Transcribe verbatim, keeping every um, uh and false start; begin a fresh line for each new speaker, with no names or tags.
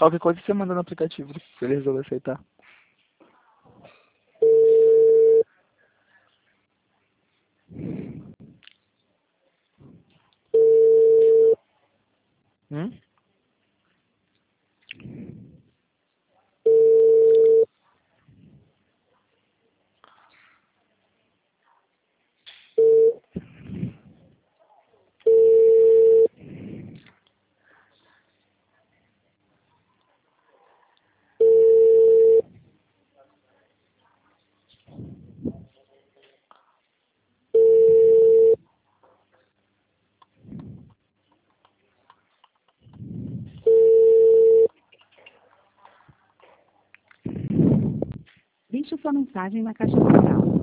Qualquer coisa você manda no aplicativo, se ele resolver aceitar. Hum?
Deixe sua mensagem na caixa postal.